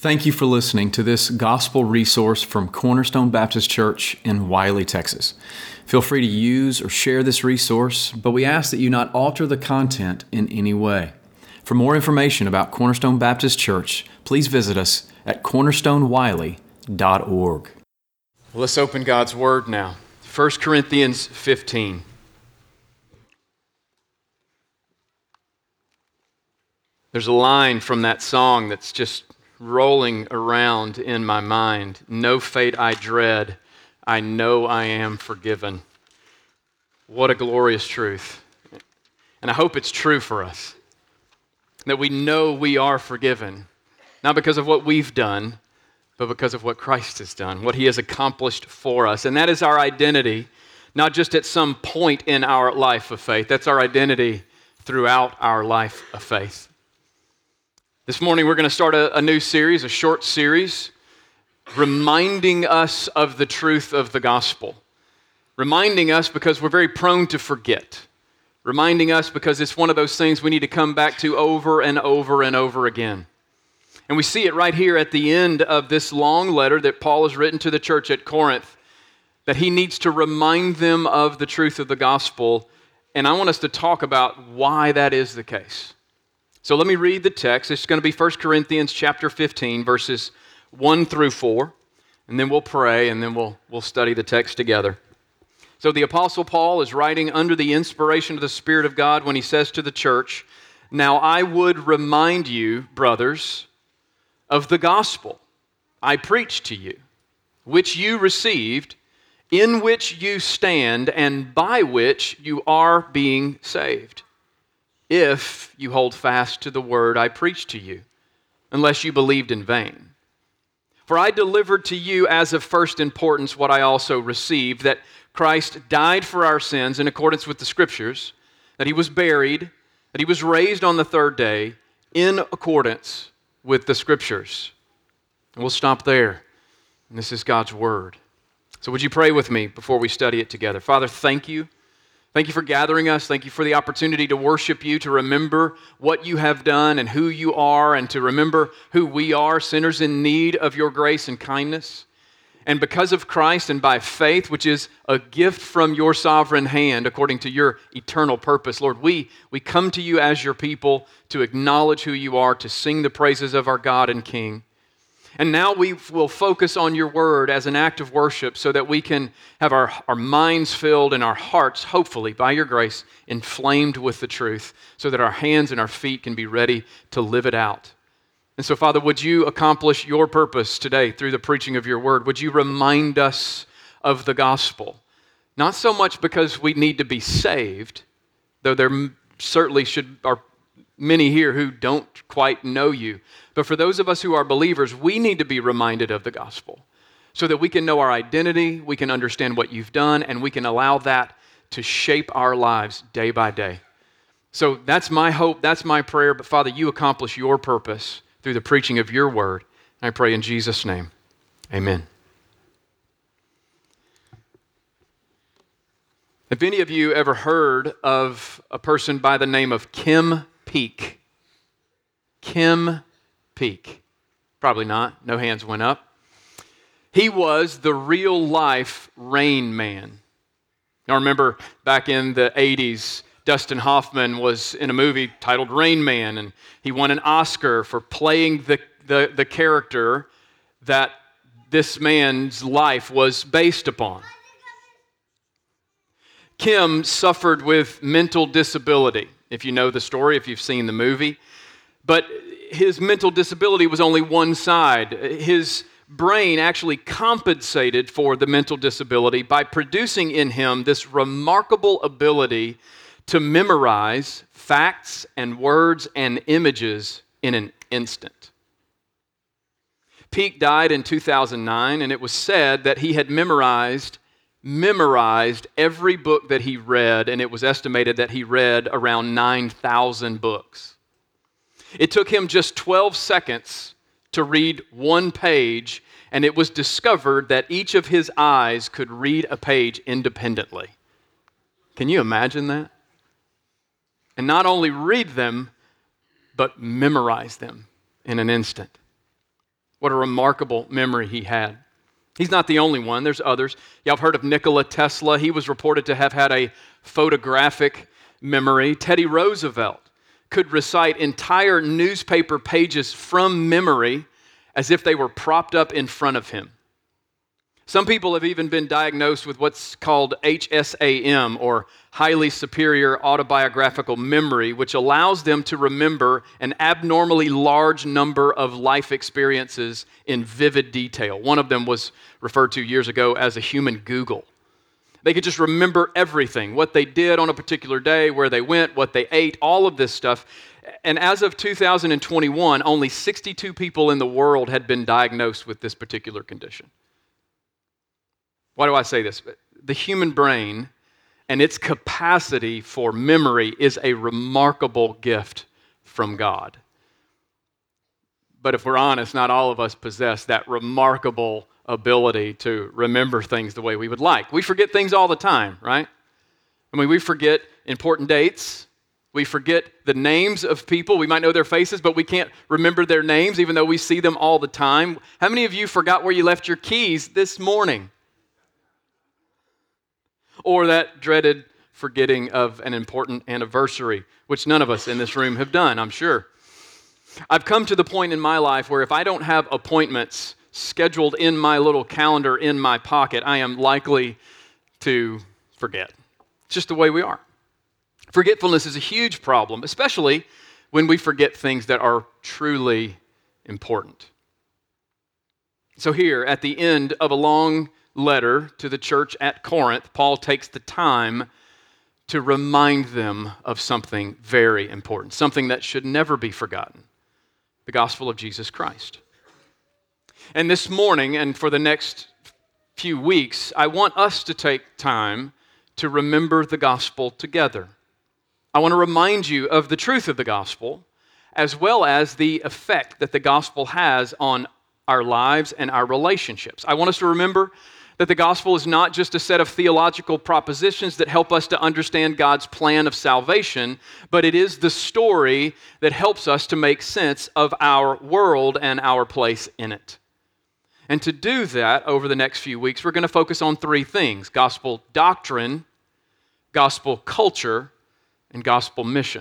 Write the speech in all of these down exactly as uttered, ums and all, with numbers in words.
Thank you for listening to this gospel resource from Cornerstone Baptist Church in Wiley, Texas. Feel free to use or share this resource, but we ask that you not alter the content in any way. For more information about Cornerstone Baptist Church, please visit us at cornerstone wiley dot org. Let's open God's Word now. First Corinthians fifteen. There's a line from that song that's just rolling around in my mind. No fate I dread, I know I am forgiven. What a glorious truth. And I hope it's true for us, that we know we are forgiven, not because of what we've done, but because of what Christ has done, what He has accomplished for us. And that is our identity, not just at some point in our life of faith. That's our identity throughout our life of faith. This morning we're going to start a, a new series, a short series, reminding us of the truth of the gospel. Reminding us because we're very prone to forget. Reminding us because it's one of those things we need to come back to over and over and over again. And we see it right here at the end of this long letter that Paul has written to the church at Corinth, that he needs to remind them of the truth of the gospel. And I want us to talk about why that is the case. So let me read the text. It's going to be First Corinthians chapter fifteen, verses one through four. And then we'll pray, and then we'll, we'll study the text together. So the Apostle Paul is writing under the inspiration of the Spirit of God when he says to the church, "Now I would remind you, brothers, of the gospel I preached to you, which you received, in which you stand, and by which you are being saved, if you hold fast to the word I preached to you, unless you believed in vain. For I delivered to you as of first importance what I also received, that Christ died for our sins in accordance with the Scriptures, that He was buried, that He was raised on the third day in accordance with the Scriptures." And we'll stop there. And this is God's Word. So would you pray with me before we study it together? Father, thank you. Thank you for gathering us. Thank you for the opportunity to worship you, to remember what you have done and who you are, and to remember who we are, sinners in need of your grace and kindness. And because of Christ and by faith, which is a gift from your sovereign hand according to your eternal purpose, Lord, we, we come to you as your people to acknowledge who you are, to sing the praises of our God and King. And now we will focus on your word as an act of worship so that we can have our, our minds filled and our hearts, hopefully, by your grace, inflamed with the truth so that our hands and our feet can be ready to live it out. And so, Father, would you accomplish your purpose today through the preaching of your word? Would you remind us of the gospel? Not so much because we need to be saved, though there certainly should are many here who don't quite know you. But for those of us who are believers, we need to be reminded of the gospel so that we can know our identity, we can understand what you've done, and we can allow that to shape our lives day by day. So that's my hope, that's my prayer. But Father, you accomplish your purpose through the preaching of your word. And I pray in Jesus' name, amen. Have any of you ever heard of a person by the name of Kim Peek? Kim Peek. Probably not. No hands went up. He was the real-life Rain Man. Now remember, back in the eighties, Dustin Hoffman was in a movie titled Rain Man, and he won an Oscar for playing the, the, the character that this man's life was based upon. Kim suffered with mental disability, if you know the story, if you've seen the movie. But his mental disability was only one side. His brain actually compensated for the mental disability by producing in him this remarkable ability to memorize facts and words and images in an instant. Peek died in two thousand nine, and it was said that he had memorized memorized every book that he read, and it was estimated that he read around nine thousand books. It took him just twelve seconds to read one page, and it was discovered that each of his eyes could read a page independently. Can you imagine that? And not only read them, but memorize them in an instant. What a remarkable memory he had. He's not the only one. There's others. Y'all have heard of Nikola Tesla. He was reported to have had a photographic memory. Teddy Roosevelt could recite entire newspaper pages from memory as if they were propped up in front of him. Some people have even been diagnosed with what's called H S A M, or highly superior autobiographical memory, which allows them to remember an abnormally large number of life experiences in vivid detail. One of them was referred to years ago as a human Google. They could just remember everything, what they did on a particular day, where they went, what they ate, all of this stuff. And as of two thousand twenty-one, only sixty-two people in the world had been diagnosed with this particular condition. Why do I say this? The human brain and its capacity for memory is a remarkable gift from God. But if we're honest, not all of us possess that remarkable ability to remember things the way we would like. We forget things all the time, right? I mean, we forget important dates. We forget the names of people. We might know their faces, but we can't remember their names even though we see them all the time. How many of you forgot where you left your keys this morning? Or that dreaded forgetting of an important anniversary, which none of us in this room have done, I'm sure. I've come to the point in my life where if I don't have appointments scheduled in my little calendar in my pocket, I am likely to forget. It's just the way we are. Forgetfulness is a huge problem, especially when we forget things that are truly important. So here, at the end of a long letter to the church at Corinth, Paul takes the time to remind them of something very important, something that should never be forgotten, the gospel of Jesus Christ. And this morning, and for the next few weeks, I want us to take time to remember the gospel together. I want to remind you of the truth of the gospel, as well as the effect that the gospel has on our lives and our relationships. I want us to remember that the gospel is not just a set of theological propositions that help us to understand God's plan of salvation, but it is the story that helps us to make sense of our world and our place in it. And to do that, over the next few weeks, we're going to focus on three things: gospel doctrine, gospel culture, and gospel mission.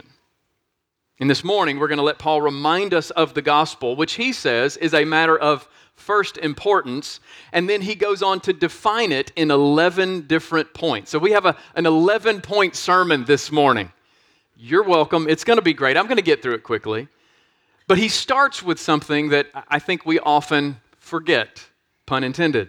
And this morning, we're going to let Paul remind us of the gospel, which he says is a matter of first importance, and then he goes on to define it in eleven different points. So we have a, an eleven-point sermon this morning. You're welcome. It's going to be great. I'm going to get through it quickly. But he starts with something that I think we often forget, pun intended,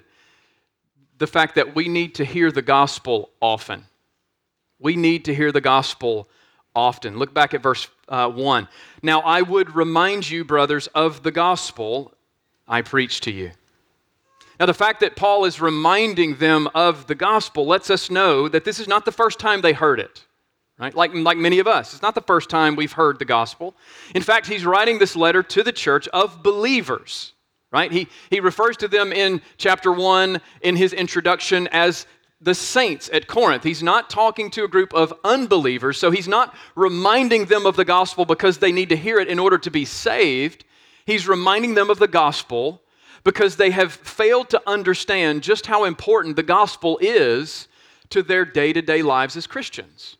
the fact that we need to hear the gospel often. We need to hear the gospel often. Look back at verse uh, one. Now I would remind you, brothers, of the gospel I preach to you. Now, the fact that Paul is reminding them of the gospel lets us know that this is not the first time they heard it, right? Like, like many of us, it's not the first time we've heard the gospel. In fact, he's writing this letter to the church of believers, right? He, he refers to them in chapter one in his introduction as the saints at Corinth. He's not talking to a group of unbelievers, so he's not reminding them of the gospel because they need to hear it in order to be saved. He's reminding them of the gospel because they have failed to understand just how important the gospel is to their day-to-day lives as Christians.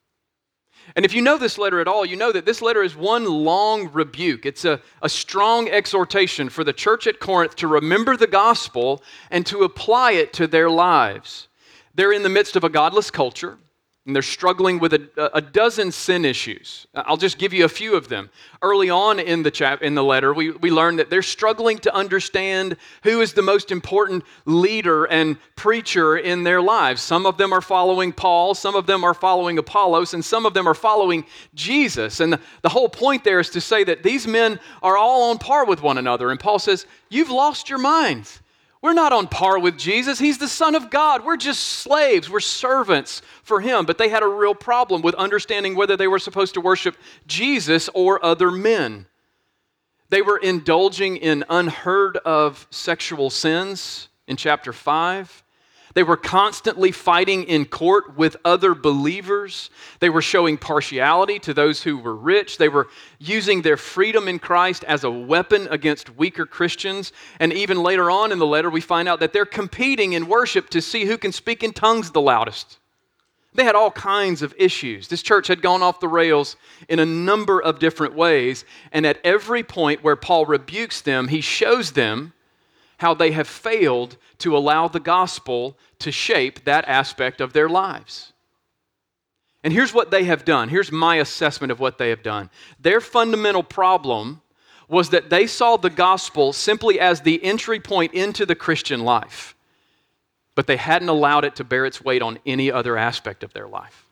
And if you know this letter at all, you know that this letter is one long rebuke. It's a, a strong exhortation for the church at Corinth to remember the gospel and to apply it to their lives. They're in the midst of a godless culture, and they're struggling with a, a dozen sin issues. I'll just give you a few of them. Early on in the chap in the letter, we, we learned that they're struggling to understand who is the most important leader and preacher in their lives. Some of them are following Paul, some of them are following Apollos, and some of them are following Jesus. And the, the whole point there is to say that these men are all on par with one another. And Paul says, you've lost your minds. We're not on par with Jesus. He's the Son of God. We're just slaves. We're servants for Him. But they had a real problem with understanding whether they were supposed to worship Jesus or other men. They were indulging in unheard of sexual sins in chapter five. They were constantly fighting in court with other believers. They were showing partiality to those who were rich. They were using their freedom in Christ as a weapon against weaker Christians. And even later on in the letter, we find out that they're competing in worship to see who can speak in tongues the loudest. They had all kinds of issues. This church had gone off the rails in a number of different ways. And at every point where Paul rebukes them, he shows them how they have failed to allow the gospel to shape that aspect of their lives. And here's what they have done. Here's my assessment of what they have done. Their fundamental problem was that they saw the gospel simply as the entry point into the Christian life, but they hadn't allowed it to bear its weight on any other aspect of their life.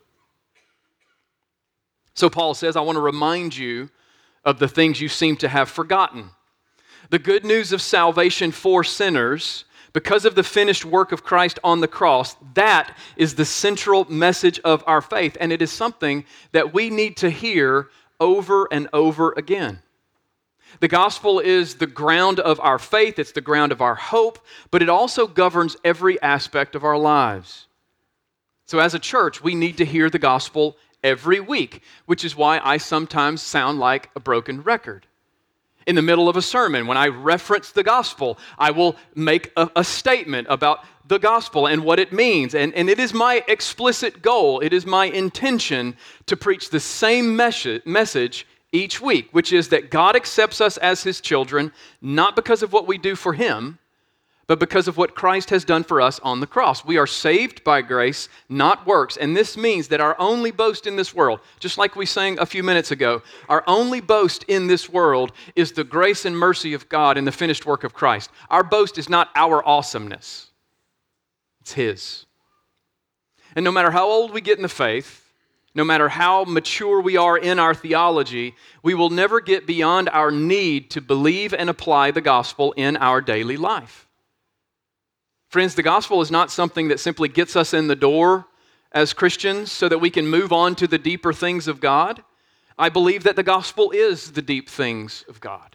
So Paul says, I want to remind you of the things you seem to have forgotten. The good news of salvation for sinners, because of the finished work of Christ on the cross, that is the central message of our faith. And it is something that we need to hear over and over again. The gospel is the ground of our faith, it's the ground of our hope, but it also governs every aspect of our lives. So as a church, we need to hear the gospel every week, which is why I sometimes sound like a broken record. In the middle of a sermon, when I reference the gospel, I will make a, a statement about the gospel and what it means. And, and it is my explicit goal, it is my intention to preach the same mes- message each week, which is that God accepts us as His children, not because of what we do for Him, but because of what Christ has done for us on the cross. We are saved by grace, not works. And this means that our only boast in this world, just like we sang a few minutes ago, our only boast in this world is the grace and mercy of God in the finished work of Christ. Our boast is not our awesomeness. It's His. And no matter how old we get in the faith, no matter how mature we are in our theology, we will never get beyond our need to believe and apply the gospel in our daily life. Friends, the gospel is not something that simply gets us in the door as Christians so that we can move on to the deeper things of God. I believe that the gospel is the deep things of God.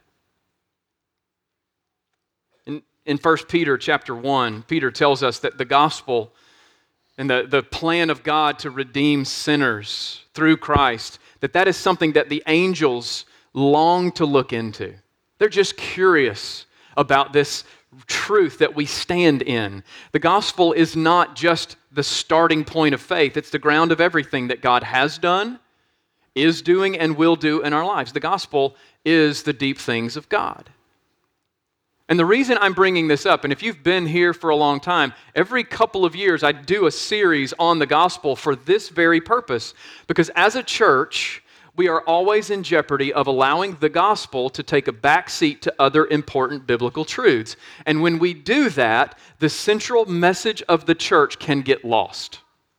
In, in First Peter chapter one, Peter tells us that the gospel and the, the plan of God to redeem sinners through Christ, that that is something that the angels long to look into. They're just curious about this truth that we stand in. The gospel is not just the starting point of faith. It's the ground of everything that God has done, is doing, and will do in our lives. The gospel is the deep things of God. And the reason I'm bringing this up, and if you've been here for a long time, every couple of years I do a series on the gospel for this very purpose, because as a church, we are always in jeopardy of allowing the gospel to take a back seat to other important biblical truths. And when we do that, the central message of the church can get lost.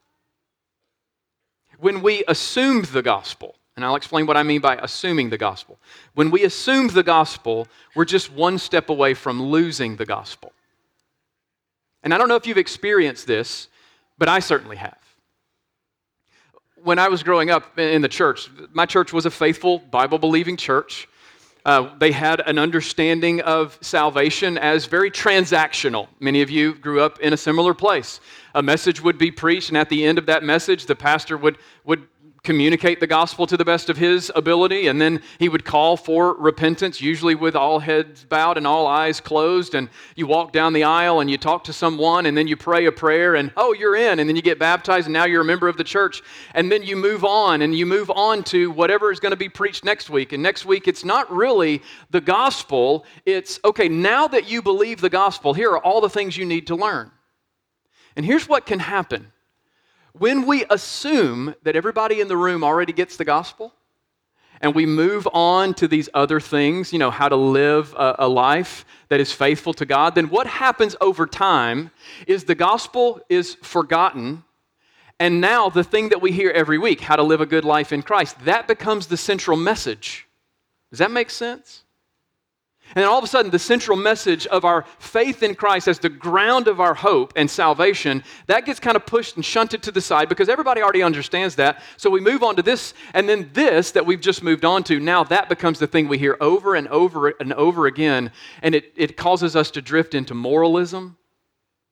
When we assume the gospel, and I'll explain what I mean by assuming the gospel. When we assume the gospel, we're just one step away from losing the gospel. And I don't know if you've experienced this, but I certainly have. When I was growing up in the church, my church was a faithful, Bible-believing church. Uh, they had an understanding of salvation as very transactional. Many of you grew up in a similar place. A message would be preached, and at the end of that message, the pastor would, would communicate the gospel to the best of his ability, and then he would call for repentance, usually with all heads bowed and all eyes closed, and you walk down the aisle and you talk to someone, and then you pray a prayer, and oh, you're in, and then you get baptized, and now you're a member of the church, and then you move on, and you move on to whatever is going to be preached next week, and next week it's not really the gospel, it's, okay, now that you believe the gospel, here are all the things you need to learn. And here's what can happen. When we assume that everybody in the room already gets the gospel, and we move on to these other things, you know, how to live a, a life that is faithful to God, then what happens over time is the gospel is forgotten, and now the thing that we hear every week, how to live a good life in Christ, that becomes the central message. Does that make sense? And then all of a sudden, the central message of our faith in Christ as the ground of our hope and salvation, that gets kind of pushed and shunted to the side because everybody already understands that. So we move on to this, and then this that we've just moved on to, now that becomes the thing we hear over and over and over again, and it, it causes us to drift into moralism.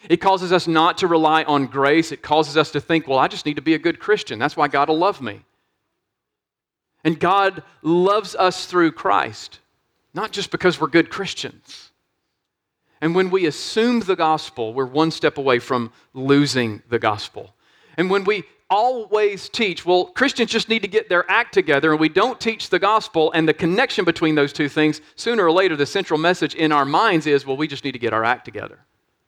It causes us not to rely on grace. It causes us to think, well, I just need to be a good Christian. That's why God will love me. And God loves us through Christ, not just because we're good Christians. And when we assume the gospel, we're one step away from losing the gospel. And when we always teach, well, Christians just need to get their act together, and we don't teach the gospel and the connection between those two things, sooner or later the central message in our minds is, well, we just need to get our act together.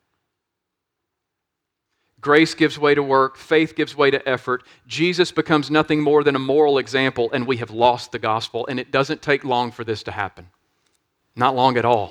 Grace gives way to work, faith gives way to effort. Jesus becomes nothing more than a moral example, and we have lost the gospel, and it doesn't take long for this to happen. Not long at all.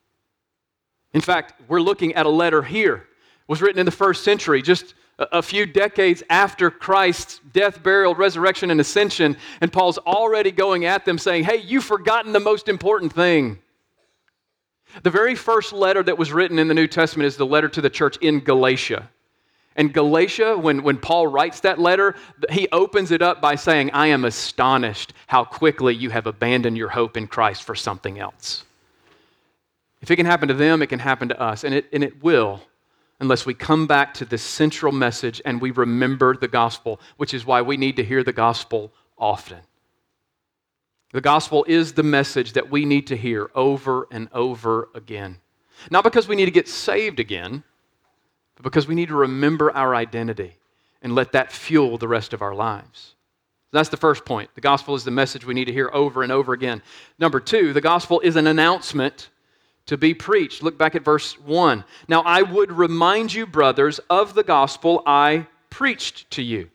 In fact, we're looking at a letter here. It was written in the first century, just a few decades after Christ's death, burial, resurrection, and ascension, and Paul's already going at them saying, hey, you've forgotten the most important thing. The very first letter that was written in the New Testament is the letter to the church in Galatia. And Galatia, when, when Paul writes that letter, he opens it up by saying, I am astonished how quickly you have abandoned your hope in Christ for something else. If it can happen to them, it can happen to us, and it, and it will, unless we come back to the central message and we remember the gospel, which is why we need to hear the gospel often. The gospel is the message that we need to hear over and over again. Not because we need to get saved again, but because we need to remember our identity and let that fuel the rest of our lives. That's the first point. The gospel is the message we need to hear over and over again. Number two, the gospel is an announcement to be preached. Look back at verse one. Now I would remind you, brothers, of the gospel I preached to you.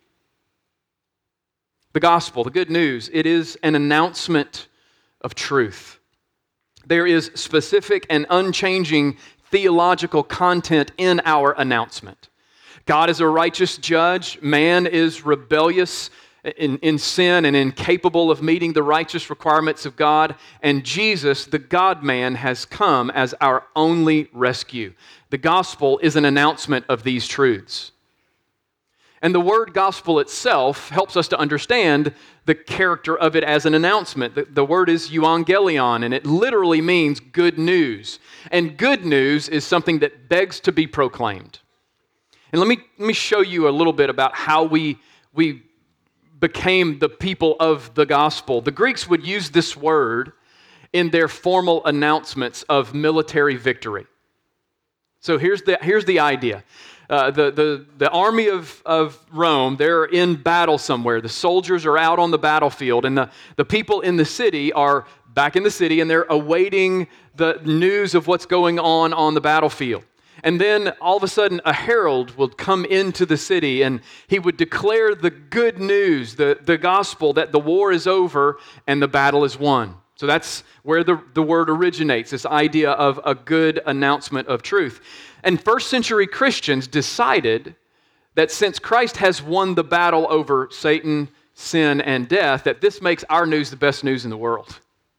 The gospel, the good news, it is an announcement of truth. There is specific and unchanging theological content in our announcement. God is a righteous judge. Man is rebellious in, in sin and incapable of meeting the righteous requirements of God. And Jesus, the God-man, has come as our only rescue. The gospel is an announcement of these truths. And the word gospel itself helps us to understand the character of it as an announcement. The, the word is euangelion, and it literally means good news. And good news is something that begs to be proclaimed. And let me, let me show you a little bit about how we, we became the people of the gospel. The Greeks would use this word in their formal announcements of military victory. So here's the, here's the idea. Uh, the, the, the army of, of Rome, they're in battle somewhere. The soldiers are out on the battlefield, and the, the people in the city are back in the city, and they're awaiting the news of what's going on on the battlefield. And then all of a sudden, a herald would come into the city, and he would declare the good news, the, the gospel, that the war is over and the battle is won. So that's where the, the word originates, this idea of a good announcement of truth. And first century Christians decided that since Christ has won the battle over Satan, sin, and death, that this makes our news the best news in the world.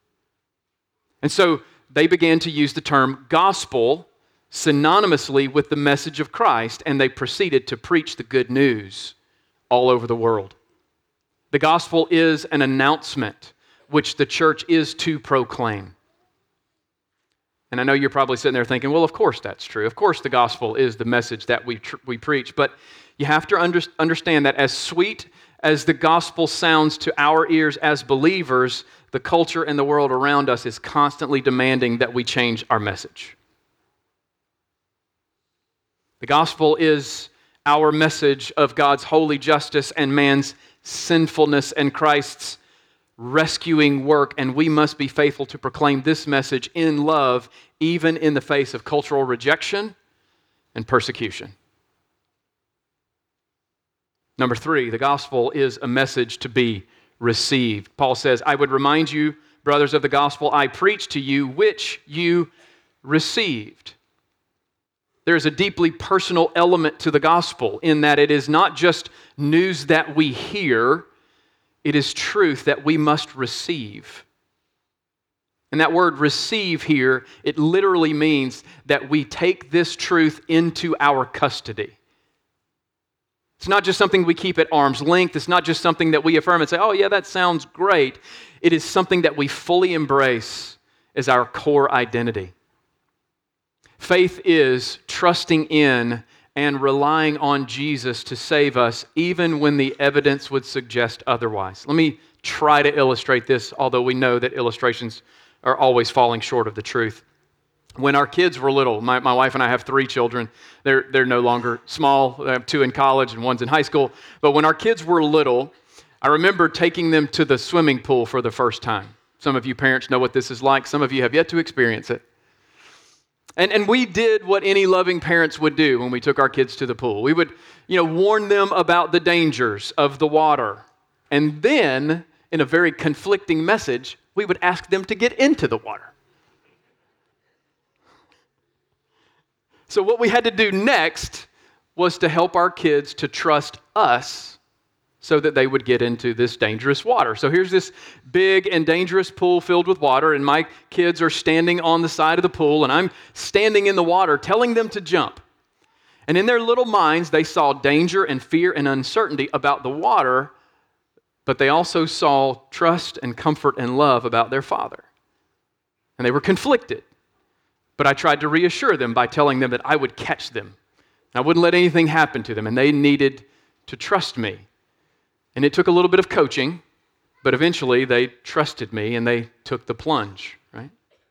And so they began to use the term gospel synonymously with the message of Christ, and they proceeded to preach the good news all over the world. The gospel is an announcement which the church is to proclaim. And I know you're probably sitting there thinking, well, of course that's true. Of course the gospel is the message that we tr- we preach. But you have to under- understand that as sweet as the gospel sounds to our ears as believers, the culture and the world around us is constantly demanding that we change our message. The gospel is our message of God's holy justice and man's sinfulness and Christ's rescuing work, and we must be faithful to proclaim this message in love, even in the face of cultural rejection and persecution. Number three, the gospel is a message to be received. Paul says, I would remind you, brothers, of the gospel I preached to you, which you received. There's a deeply personal element to the gospel in that it is not just news that we hear, it is truth that we must receive. And that word receive here, it literally means that we take this truth into our custody. It's not just something we keep at arm's length. It's not just something that we affirm and say, oh yeah, that sounds great. It is something that we fully embrace as our core identity. Faith is trusting in and relying on Jesus to save us, even when the evidence would suggest otherwise. Let me try to illustrate this, although we know that illustrations are always falling short of the truth. When our kids were little, my, my wife and I have three children. They're, they're no longer small. I have two in college and one's in high school. But when our kids were little, I remember taking them to the swimming pool for the first time. Some of you parents know what this is like. Some of you have yet to experience it. And, and we did what any loving parents would do when we took our kids to the pool. We would, you know, warn them about the dangers of the water. And then, in a very conflicting message, we would ask them to get into the water. So what we had to do next was to help our kids to trust us so that they would get into this dangerous water. So here's this big and dangerous pool filled with water, and my kids are standing on the side of the pool, and I'm standing in the water telling them to jump. And in their little minds, they saw danger and fear and uncertainty about the water, but they also saw trust and comfort and love about their Father. And they were conflicted. But I tried to reassure them by telling them that I would catch them. I wouldn't let anything happen to them, and they needed to trust me. And it took a little bit of coaching, but eventually they trusted me and they took the plunge, right?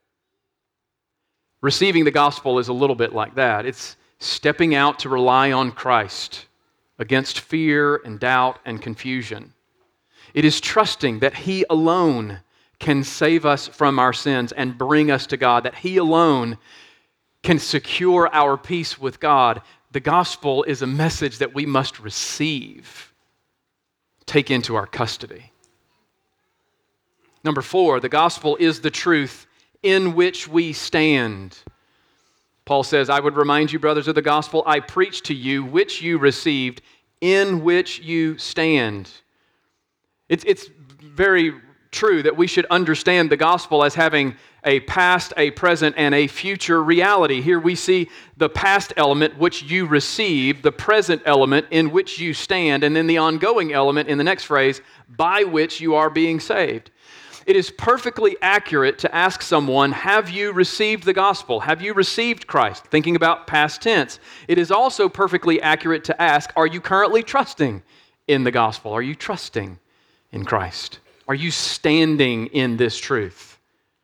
Receiving the gospel is a little bit like that. It's stepping out to rely on Christ against fear and doubt and confusion. It is trusting that He alone can save us from our sins and bring us to God, that He alone can secure our peace with God. The gospel is a message that we must receive, take into our custody. Number four, the gospel is the truth in which we stand. Paul says, I would remind you, brothers, of the gospel I preached to you, which you received, in which you stand. It's, it's very true that we should understand the gospel as having a past, a present, and a future reality. Here we see the past element, which you receive, the present element in which you stand, and then the ongoing element in the next phrase, by which you are being saved. It is perfectly accurate to ask someone, have you received the gospel? Have you received Christ? Thinking about past tense. It is also perfectly accurate to ask, are you currently trusting in the gospel? Are you trusting in Christ? Are you standing in this truth?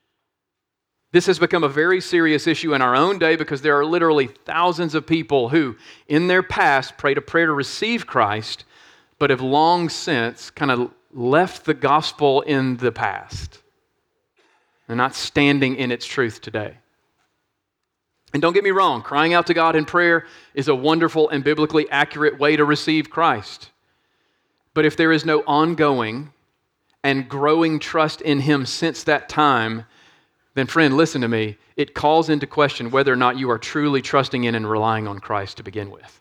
This has become a very serious issue in our own day because there are literally thousands of people who, in their past, prayed a prayer to receive Christ, but have long since kind of left the gospel in the past. They're not standing in its truth today. And don't get me wrong, crying out to God in prayer is a wonderful and biblically accurate way to receive Christ. But if there is no ongoing and growing trust in Him since that time, then friend, listen to me, it calls into question whether or not you are truly trusting in and relying on Christ to begin with.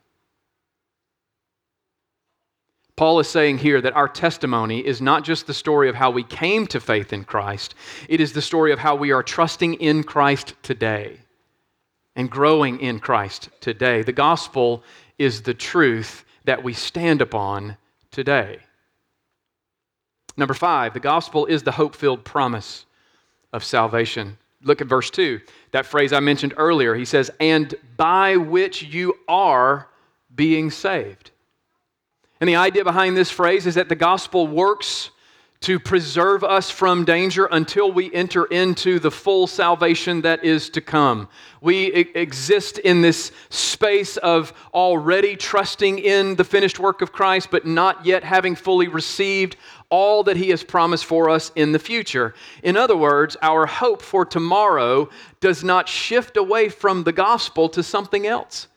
Paul is saying here that our testimony is not just the story of how we came to faith in Christ, it is the story of how we are trusting in Christ today and growing in Christ today. The gospel is the truth that we stand upon today. Number five, the gospel is the hope-filled promise of salvation. Look at verse two, that phrase I mentioned earlier. He says, and by which you are being saved. And the idea behind this phrase is that the gospel works to preserve us from danger until we enter into the full salvation that is to come. We e- exist in this space of already trusting in the finished work of Christ, but not yet having fully received all that He has promised for us in the future. In other words, our hope for tomorrow does not shift away from the gospel to something else.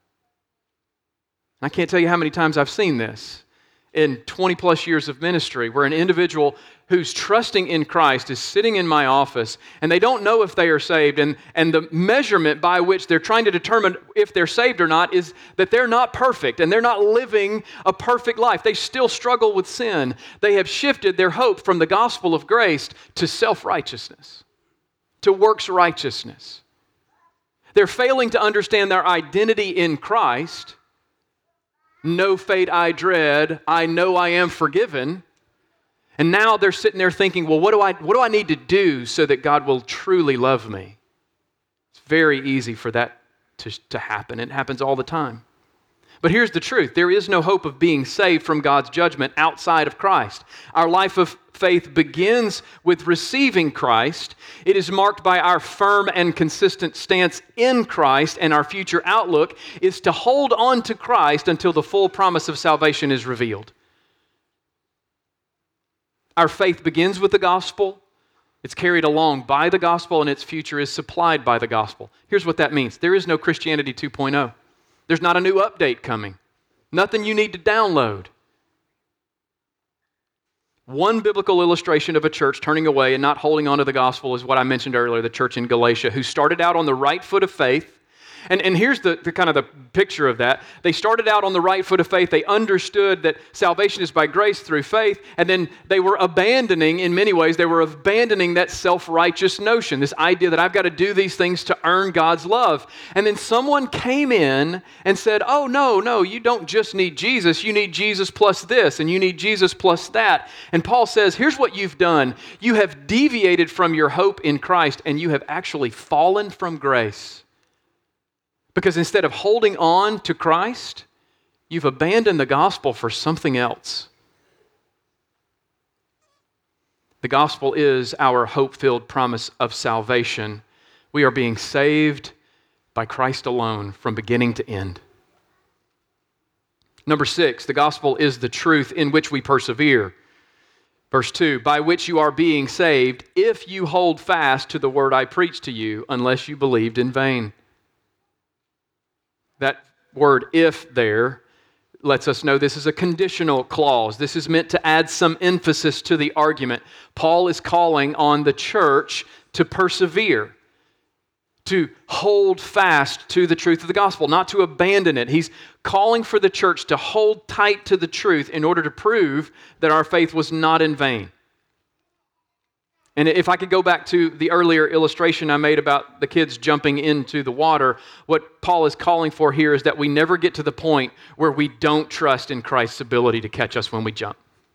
I can't tell you how many times I've seen this in twenty plus years of ministry, where an individual who's trusting in Christ is sitting in my office and they don't know if they are saved, and, and the measurement by which they're trying to determine if they're saved or not is that they're not perfect and they're not living a perfect life. They still struggle with sin. They have shifted their hope from the gospel of grace to self-righteousness, to works righteousness. They're failing to understand their identity in Christ. No fate I dread, I know I am forgiven. And now they're sitting there thinking, well, what do I what do I need to do so that God will truly love me? It's very easy for that to, to happen. It happens all the time. But here's the truth. There is no hope of being saved from God's judgment outside of Christ. Our life of faith begins with receiving Christ. It is marked by our firm and consistent stance in Christ, and our future outlook is to hold on to Christ until the full promise of salvation is revealed. Our faith begins with the gospel. It's carried along by the gospel, and its future is supplied by the gospel. Here's what that means. There is no Christianity two point oh. There's not a new update coming. Nothing you need to download. One biblical illustration of a church turning away and not holding on to the gospel is what I mentioned earlier, the church in Galatia, who started out on the right foot of faith. And, and here's the, the kind of the picture of that. They started out on the right foot of faith. They understood that salvation is by grace through faith. And then they were abandoning, in many ways, they were abandoning that self-righteous notion, this idea that I've got to do these things to earn God's love. And then someone came in and said, oh, no, no, you don't just need Jesus. You need Jesus plus this, and you need Jesus plus that. And Paul says, here's what you've done. You have deviated from your hope in Christ, and you have actually fallen from grace. Because instead of holding on to Christ, you've abandoned the gospel for something else. The gospel is our hope-filled promise of salvation. We are being saved by Christ alone from beginning to end. Number six, the gospel is the truth in which we persevere. Verse two, by which you are being saved if you hold fast to the word I preached to you, unless you believed in vain. That word if there lets us know this is a conditional clause. This is meant to add some emphasis to the argument. Paul is calling on the church to persevere, to hold fast to the truth of the gospel, not to abandon it. He's calling for the church to hold tight to the truth in order to prove that our faith was not in vain. And if I could go back to the earlier illustration I made about the kids jumping into the water, what Paul is calling for here is that we never get to the point where we don't trust in Christ's ability to catch us when we jump.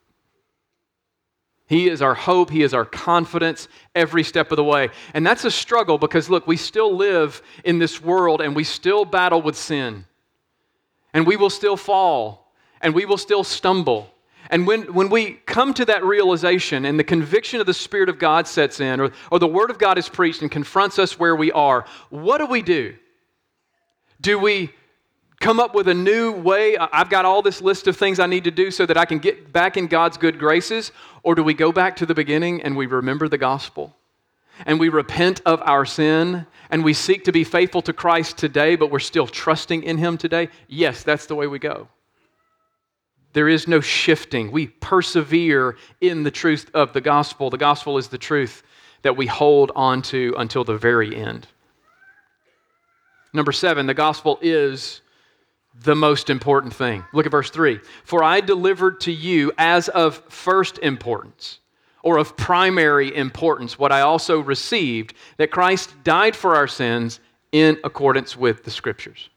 He is our hope. He is our confidence every step of the way. And that's a struggle because, look, we still live in this world and we still battle with sin. And we will still fall. And we will still stumble. And when, when we come to that realization and the conviction of the Spirit of God sets in, or, or the Word of God is preached and confronts us where we are, what do we do? Do we come up with a new way? I've got all this list of things I need to do so that I can get back in God's good graces. Or do we go back to the beginning and we remember the gospel? And we repent of our sin and we seek to be faithful to Christ today, but we're still trusting in Him today? Yes, that's the way we go. There is no shifting. We persevere in the truth of the gospel. The gospel is the truth that we hold on to until the very end. Number seven, the gospel is the most important thing. Look at verse three. For I delivered to you as of first importance, or of primary importance, what I also received, that Christ died for our sins in accordance with the Scriptures.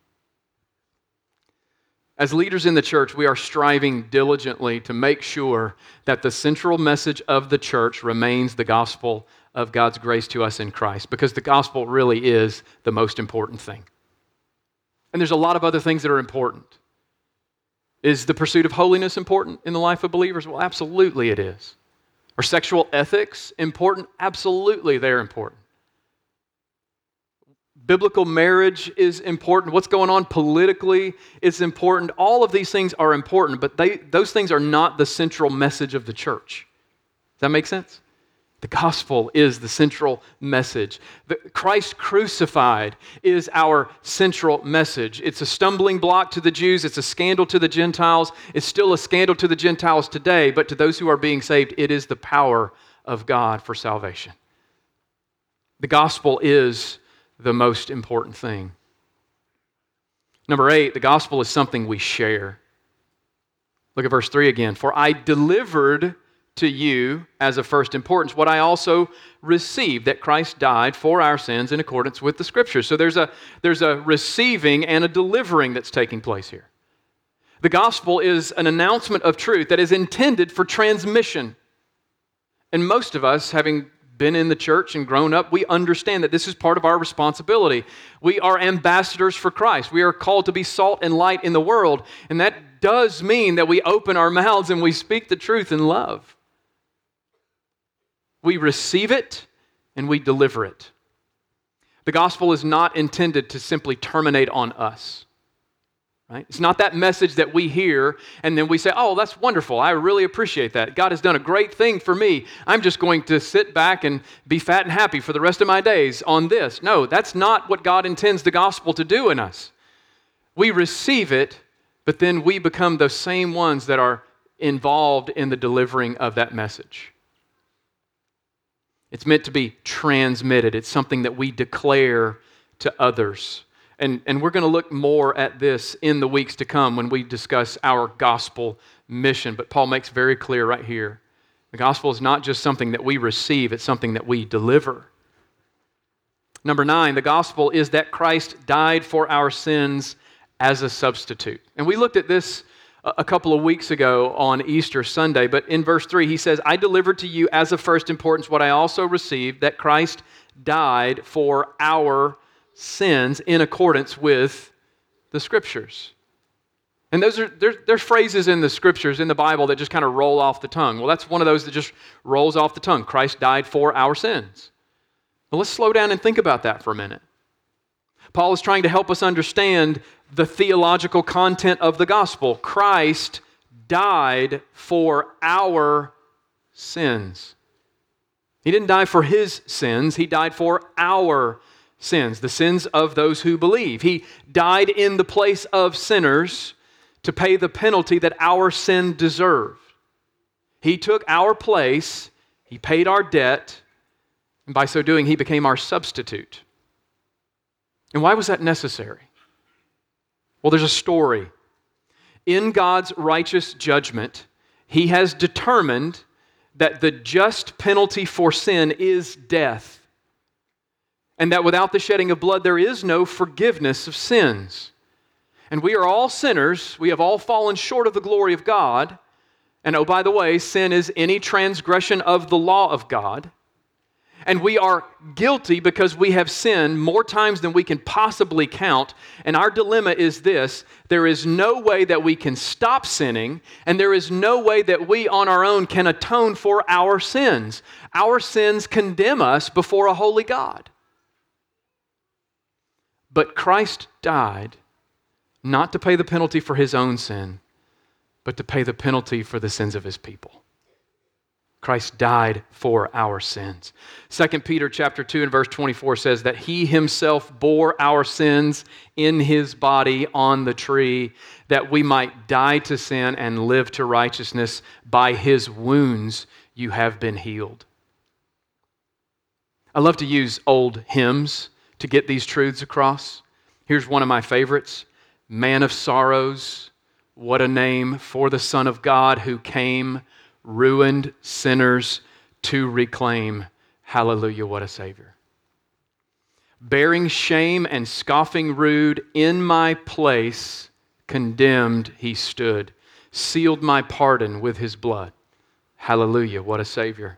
As leaders in the church, we are striving diligently to make sure that the central message of the church remains the gospel of God's grace to us in Christ, because the gospel really is the most important thing. And there's a lot of other things that are important. Is the pursuit of holiness important in the life of believers? Well, absolutely it is. Are sexual ethics important? Absolutely they're important. Biblical marriage is important. What's going on politically is important. All of these things are important, but they, those things are not the central message of the church. Does that make sense? The gospel is the central message. The Christ crucified is our central message. It's a stumbling block to the Jews. It's a scandal to the Gentiles. It's still a scandal to the Gentiles today, but to those who are being saved, it is the power of God for salvation. The gospel is the most important thing. Number eight, the gospel is something we share. Look at verse three again. For I delivered to you as of first importance what I also received, that Christ died for our sins in accordance with the Scriptures. So there's a, there's a receiving and a delivering that's taking place here. The gospel is an announcement of truth that is intended for transmission. And most of us, having been in the church and grown up, we understand that this is part of our responsibility. We are ambassadors for Christ. We are called to be salt and light in the world, and that does mean that we open our mouths and we speak the truth in love. We receive it and we deliver it. The gospel is not intended to simply terminate on us. Right? It's not that message that we hear and then we say, oh, that's wonderful. I really appreciate that. God has done a great thing for me. I'm just going to sit back and be fat and happy for the rest of my days on this. No, that's not what God intends the gospel to do in us. We receive it, but then we become those same ones that are involved in the delivering of that message. It's meant to be transmitted. It's something that we declare to others. And, and we're going to look more at this in the weeks to come when we discuss our gospel mission. But Paul makes very clear right here, the gospel is not just something that we receive, it's something that we deliver. Number nine, the gospel is that Christ died for our sins as a substitute. And we looked at this a couple of weeks ago on Easter Sunday, but in verse three he says, I delivered to you as of first importance what I also received, that Christ died for our sins in accordance with the Scriptures. And those are there's, there's phrases in the Scriptures, in the Bible, that just kind of roll off the tongue. Well, that's one of those that just rolls off the tongue. Christ died for our sins. Well, let's slow down and think about that for a minute. Paul is trying to help us understand the theological content of the gospel. Christ died for our sins. He didn't die for his sins. He died for our sins, the sins of those who believe. He died in the place of sinners to pay the penalty that our sin deserved. He took our place, he paid our debt, and by so doing, he became our substitute. And why was that necessary? Well, there's a story. In God's righteous judgment, he has determined that the just penalty for sin is death, and that without the shedding of blood, there is no forgiveness of sins. And we are all sinners. We have all fallen short of the glory of God. And oh, by the way, sin is any transgression of the law of God. And we are guilty because we have sinned more times than we can possibly count. And our dilemma is this: there is no way that we can stop sinning, and there is no way that we on our own can atone for our sins. Our sins condemn us before a holy God. But Christ died not to pay the penalty for his own sin, but to pay the penalty for the sins of his people. Christ died for our sins. Second Peter chapter two and verse twenty-four says that he himself bore our sins in his body on the tree, that we might die to sin and live to righteousness. By his wounds you have been healed. I love to use old hymns to get these truths across. Here's one of my favorites. Man of sorrows, what a name for the Son of God who came, ruined sinners to reclaim. Hallelujah, what a Savior. Bearing shame and scoffing rude, in my place condemned he stood, sealed my pardon with his blood. Hallelujah, what a Savior.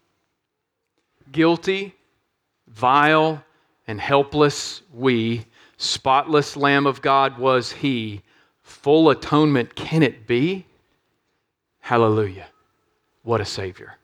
Guilty, vile, and helpless we, spotless Lamb of God was he. Full atonement can it be? Hallelujah. What a Savior.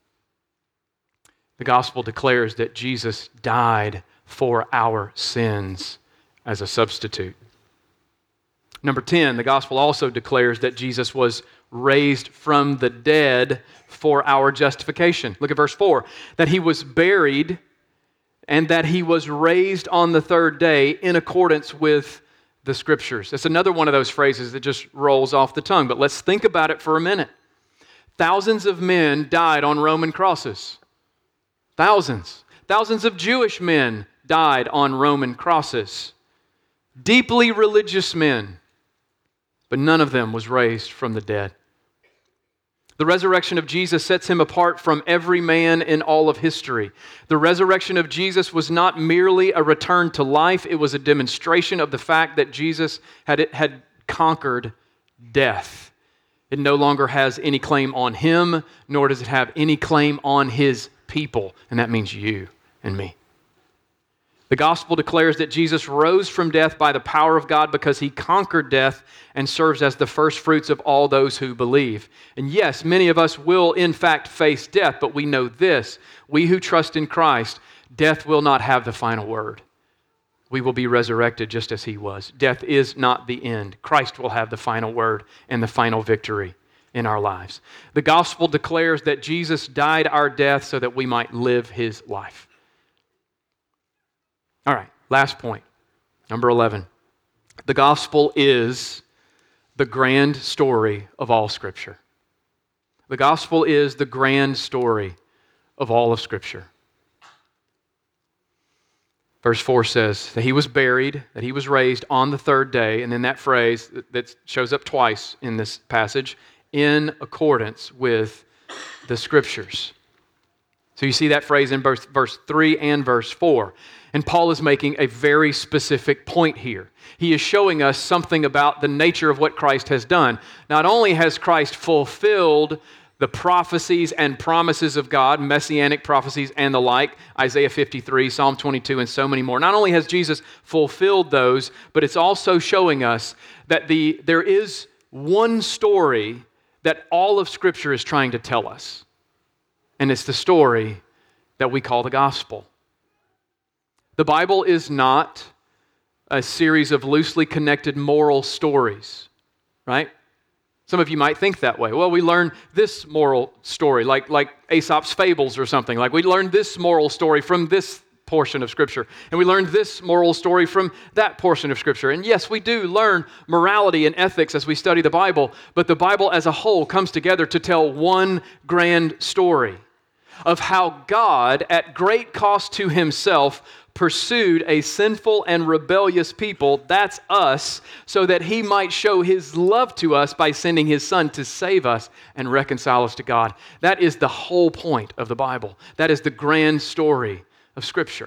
The gospel declares that Jesus died for our sins as a substitute. Number ten, the gospel also declares that Jesus was raised from the dead for our justification. Look at verse four. That he was buried and that he was raised on the third day in accordance with the Scriptures. It's another one of those phrases that just rolls off the tongue, but let's think about it for a minute. Thousands of men died on Roman crosses. Thousands. Thousands of Jewish men died on Roman crosses. Deeply religious men, but none of them was raised from the dead. The resurrection of Jesus sets him apart from every man in all of history. The resurrection of Jesus was not merely a return to life, it was a demonstration of the fact that Jesus had, had conquered death. It no longer has any claim on him, nor does it have any claim on his people, and that means you and me. The gospel declares that Jesus rose from death by the power of God because he conquered death and serves as the first fruits of all those who believe. And yes, many of us will in fact face death, but we know this: we who trust in Christ, death will not have the final word. We will be resurrected just as he was. Death is not the end. Christ will have the final word and the final victory in our lives. The gospel declares that Jesus died our death so that we might live his life. All right, last point, number eleven. The gospel is the grand story of all Scripture. The gospel is the grand story of all of Scripture. Verse four says that he was buried, that he was raised on the third day, and then that phrase that shows up twice in this passage, in accordance with the Scriptures. So you see that phrase in verse, verse three and verse four. And Paul is making a very specific point here. He is showing us something about the nature of what Christ has done. Not only has Christ fulfilled the prophecies and promises of God, messianic prophecies and the like, Isaiah fifty-three, Psalm twenty-two, and so many more. Not only has Jesus fulfilled those, but it's also showing us that the there is one story that all of Scripture is trying to tell us. And it's the story that we call the gospel. The Bible is not a series of loosely connected moral stories, right? Some of you might think that way. Well, we learn this moral story, like, like Aesop's fables or something. Like we learned this moral story from this portion of Scripture, and we learned this moral story from that portion of Scripture. And yes, we do learn morality and ethics as we study the Bible, but the Bible as a whole comes together to tell one grand story of how God, at great cost to himself, pursued a sinful and rebellious people, that's us, so that he might show his love to us by sending his Son to save us and reconcile us to God. That is the whole point of the Bible. That is the grand story of Scripture.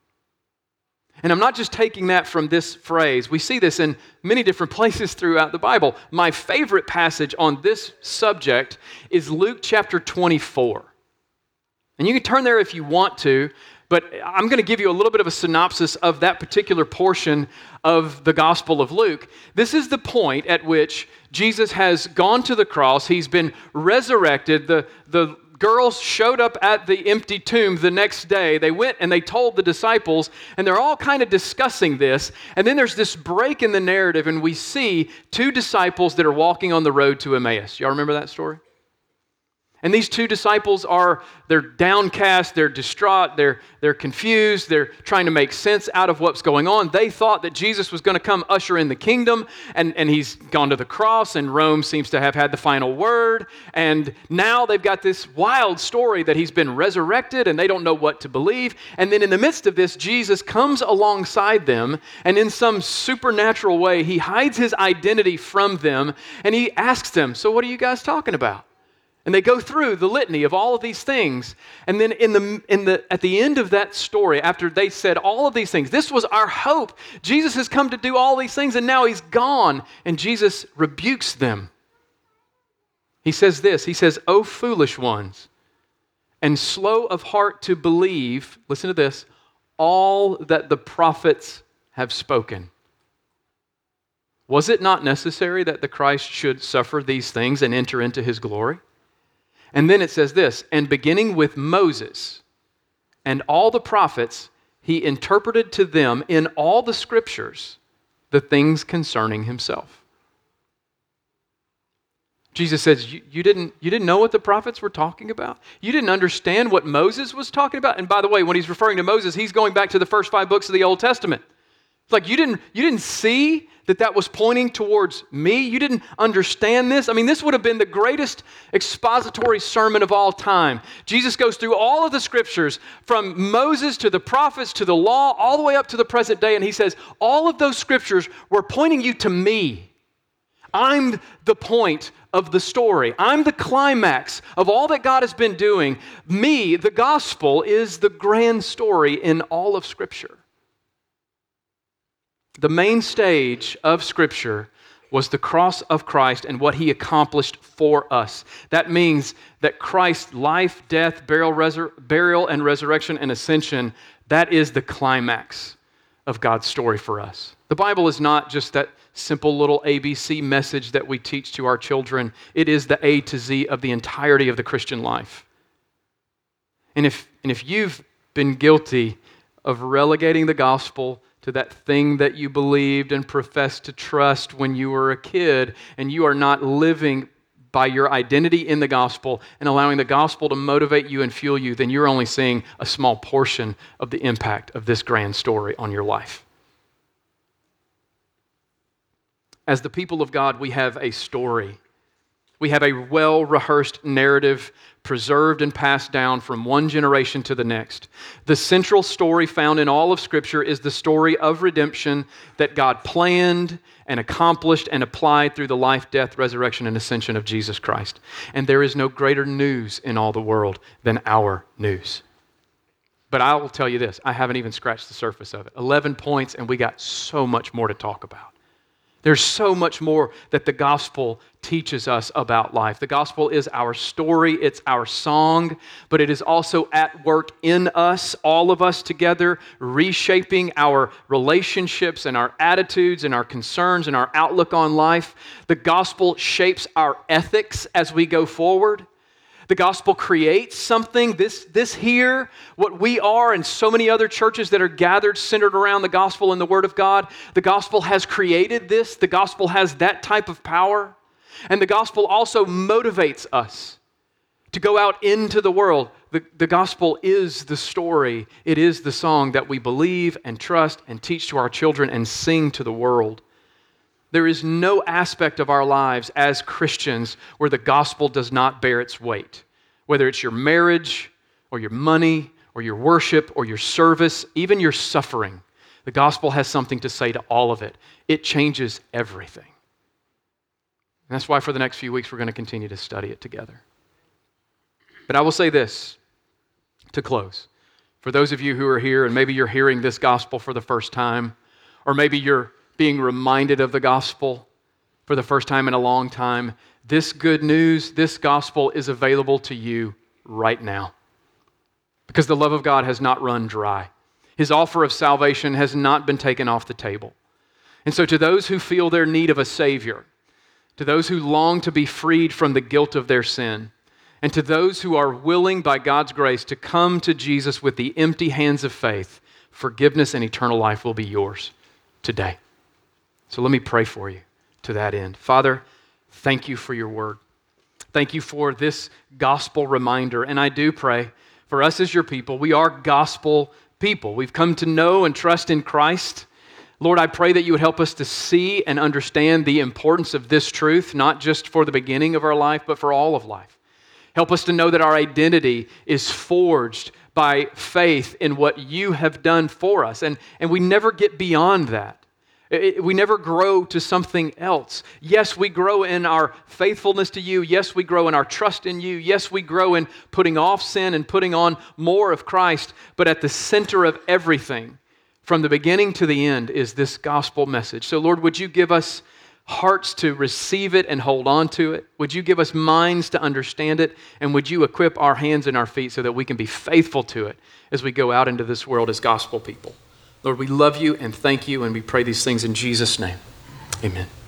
And I'm not just taking that from this phrase. We see this in many different places throughout the Bible. My favorite passage on this subject is Luke chapter twenty-four. And you can turn there if you want to, but I'm going to give you a little bit of a synopsis of that particular portion of the Gospel of Luke. This is the point at which Jesus has gone to the cross. He's been resurrected. The, the girls showed up at the empty tomb the next day. They went and they told the disciples, and they're all kind of discussing this. And then there's this break in the narrative, and we see two disciples that are walking on the road to Emmaus. Y'all remember that story? And these two disciples are, they're downcast, they're distraught, they're, they're confused, they're trying to make sense out of what's going on. They thought that Jesus was going to come usher in the kingdom, and, and he's gone to the cross, and Rome seems to have had the final word. And now they've got this wild story that he's been resurrected, and they don't know what to believe. And then in the midst of this, Jesus comes alongside them, and in some supernatural way, he hides his identity from them, and he asks them, so what are you guys talking about? And they go through the litany of all of these things. And then in the, in the, at the end of that story, after they said all of these things, this was our hope. Jesus has come to do all these things, and now he's gone. And Jesus rebukes them. He says this, he says, "O foolish ones, and slow of heart to believe," listen to this, "all that the prophets have spoken. Was it not necessary that the Christ should suffer these things and enter into his glory?" And then it says this, "And beginning with Moses and all the prophets, he interpreted to them in all the Scriptures the things concerning himself." Jesus says, you, you, didn't, you didn't know what the prophets were talking about? You didn't understand what Moses was talking about? And by the way, when he's referring to Moses, he's going back to the first five books of the Old Testament. It's like you didn't, you didn't see that that was pointing towards me? You didn't understand this? I mean, this would have been the greatest expository sermon of all time. Jesus goes through all of the Scriptures, from Moses to the prophets to the law, all the way up to the present day, and he says, all of those Scriptures were pointing you to me. I'm the point of the story. I'm the climax of all that God has been doing. Me, the gospel, is the grand story in all of Scripture. The main stage of Scripture was the cross of Christ and what he accomplished for us. That means that Christ's life, death, burial, resur- burial and resurrection and ascension, that is the climax of God's story for us. The Bible is not just that simple little A B C message that we teach to our children. It is the A to Z of the entirety of the Christian life. And if, and if you've been guilty of relegating the gospel to that thing that you believed and professed to trust when you were a kid, and you are not living by your identity in the gospel and allowing the gospel to motivate you and fuel you, then you're only seeing a small portion of the impact of this grand story on your life. As the people of God, we have a story. We have a well-rehearsed narrative preserved and passed down from one generation to the next. The central story found in all of Scripture is the story of redemption that God planned and accomplished and applied through the life, death, resurrection, and ascension of Jesus Christ. And there is no greater news in all the world than our news. But I will tell you this, I haven't even scratched the surface of it. eleven points, and we got so much more to talk about. There's so much more that the gospel teaches us about life. The gospel is our story, it's our song, but it is also at work in us, all of us together, reshaping our relationships and our attitudes and our concerns and our outlook on life. The gospel shapes our ethics as we go forward. The gospel creates something, this, this here, what we are and so many other churches that are gathered centered around the gospel and the Word of God. The gospel has created this. The gospel has that type of power. And the gospel also motivates us to go out into the world. The, the gospel is the story. It is the song that we believe and trust and teach to our children and sing to the world. There is no aspect of our lives as Christians where the gospel does not bear its weight. Whether it's your marriage or your money or your worship or your service, even your suffering, the gospel has something to say to all of it. It changes everything. And that's why for the next few weeks we're going to continue to study it together. But I will say this to close. For those of you who are here and maybe you're hearing this gospel for the first time, or maybe you're being reminded of the gospel for the first time in a long time, this good news, this gospel is available to you right now. Because the love of God has not run dry. His offer of salvation has not been taken off the table. And so to those who feel their need of a Savior, to those who long to be freed from the guilt of their sin, and to those who are willing by God's grace to come to Jesus with the empty hands of faith, forgiveness and eternal life will be yours today. So let me pray for you to that end. Father, thank you for your word. Thank you for this gospel reminder. And I do pray for us as your people, we are gospel people. We've come to know and trust in Christ. Lord, I pray that you would help us to see and understand the importance of this truth, not just for the beginning of our life, but for all of life. Help us to know that our identity is forged by faith in what you have done for us. And, and we never get beyond that. It, we never grow to something else. Yes, we grow in our faithfulness to you. Yes, we grow in our trust in you. Yes, we grow in putting off sin and putting on more of Christ. But at the center of everything, from the beginning to the end, is this gospel message. So Lord, would you give us hearts to receive it and hold on to it? Would you give us minds to understand it? And would you equip our hands and our feet so that we can be faithful to it as we go out into this world as gospel people? Lord, we love you and thank you, and we pray these things in Jesus' name. Amen.